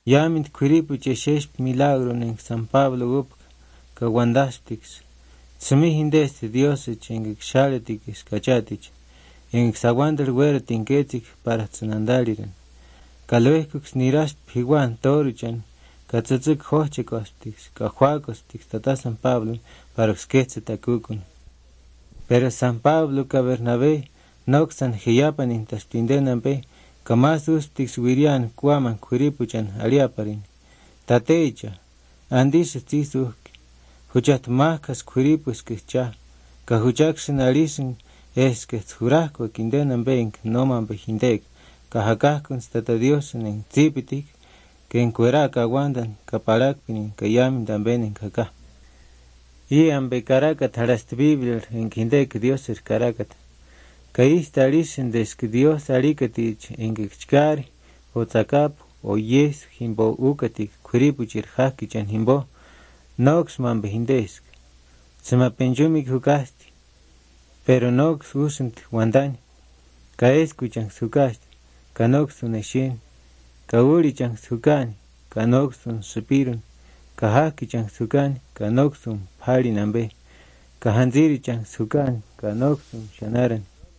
Yamint Quiripu Cheshesh milagro en San Pablo Up, Kawandastix, Tsumi Hindeste Dios en Xaletik, Kachatich, en Xawander Huertin Ketik para Tsanandaliren, Kaloekux Nirash Piguan Toruchan, Katzatzuk Hochekostix, Kahuakostix, Tata San Pablo, para Xquetzetakukun. Pero San Pablo Bernabé, Noxan Hiyapan Intastindенambe, Kamas Ustix Wirian Kuaman Quiripuchan Aliaparin, Tatecha, Andish Tzisuk, Huchat Makas Quiripus Kicha, Kahuchakshin Alisin, Esket Jurasco Kindenambe, Noman Behindek, Kahakakun Stata Diosen en Zipitik, que en Cueraca Wandan, Kapalakpin, Kayamin también en Kaka. Y ambe Caracat Harast Biblia en Kindek Dios es Caracat. Caísta alisen des que Dios alicatich en Gixcari, o Zacap, o Yes, Himbo Ucatic, Quiripuchir Hakichan Himbo, Nox man behindesk. Se me penjumi Hukasti, pero Nox usent Wandani, Caescuchan Sukasti, Canox uneshin, Kaurichan Sukani, Canox un Supirun, Kahakichan Sukani, Canox un Parinambe, Kahanzirichan Sukani, Canox un Shanaran.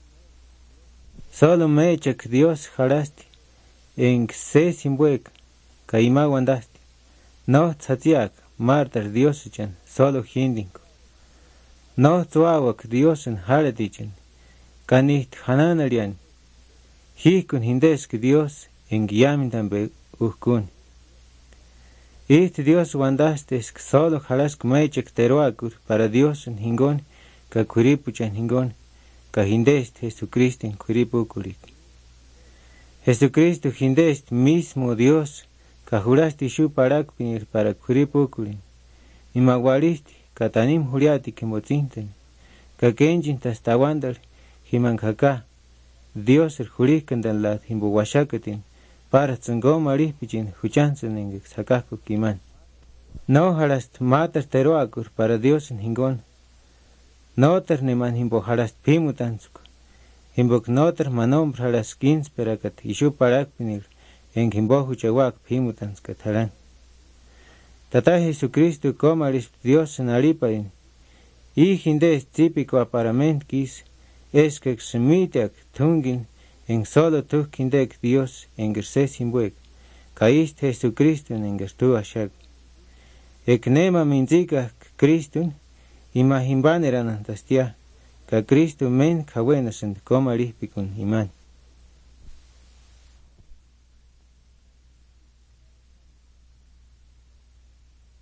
Solo me echak Dios jarasti, en se simbuek, kaima wandasti. No tzatiak, martar Diosichan, solo hindinko. No tzuawak Diosen haradichan, kanit hananarian. Hikun hindesk Dios en guiamintambe uhkun. It Dios wandastes solo jarask mechak teroakur para Diosen hingon, kakuripuchan hingon. Hindest Jesucristo en Quiripuculik. Jesucristo hindest mismo Dios, Kahurasti shu parakpinir para Quiripuculin. Imaguaristi, Katanim Juriati que motzinten, Kakenjin tastawandar, Himankaka, Dios el Jurikandan la Himbuwashakatin, para Tzungomarispichin, Huchansen en Xakaku Kiman. No harast matas teroakur para Dios en Hingon. Noter neman himbo harast pimutanzuk. Himbok noter manombr harast kins perakat ishu parakpinir en himbo huchawak pimutanzkat haran. Tata Jesucristo comaris Dios en aliparin. Y hindes típico aparament kis es que xemitiak tungin en solo tuk hindek Dios en gerses himbuek. Caíst Jesucristo en gertu ashak. Eknema minzika Christun. Imahimbaneran tastia, ka Cristo men kawenasen komaripikun iman.